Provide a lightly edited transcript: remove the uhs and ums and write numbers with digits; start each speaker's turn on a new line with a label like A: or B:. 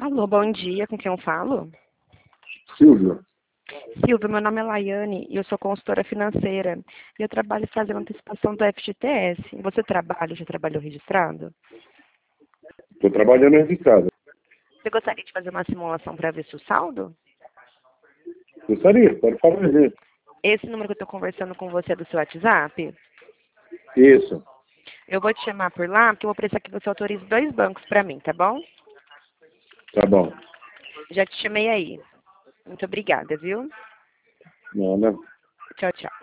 A: Alô, bom dia, com quem eu falo?
B: Silvio,
A: Silvia, meu nome é Laiane e eu sou consultora financeira. E eu trabalho fazendo antecipação do FGTS. Você trabalha, já trabalhou registrado?
B: estou trabalhando registrado.
A: Você gostaria de fazer uma simulação para ver seu saldo?
B: Gostaria, pode fazer.
A: Esse número que eu estou conversando com você é do seu WhatsApp?
B: Isso,
A: Eu vou te chamar por lá, porque eu vou precisar que você autorize 2 bancos para mim, tá bom?
B: tá bom.
A: Já te chamei aí. Muito obrigada, viu?
B: Não, né?
A: Tchau, tchau.